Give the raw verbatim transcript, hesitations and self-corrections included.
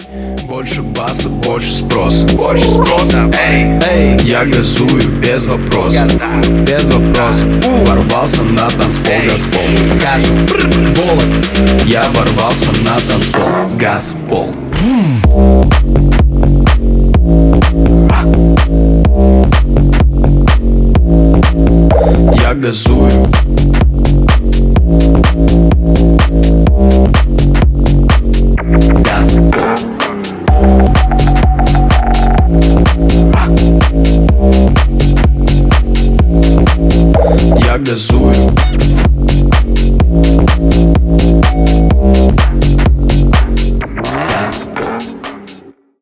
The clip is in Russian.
Больше баса, больше спроса, больше спроса. Эй, эй, я газую без вопросов, без вопросов. Ворвался на танцпол, газпол. Кажет, волок. Я ворвался на танцпол, газпол. Я газую.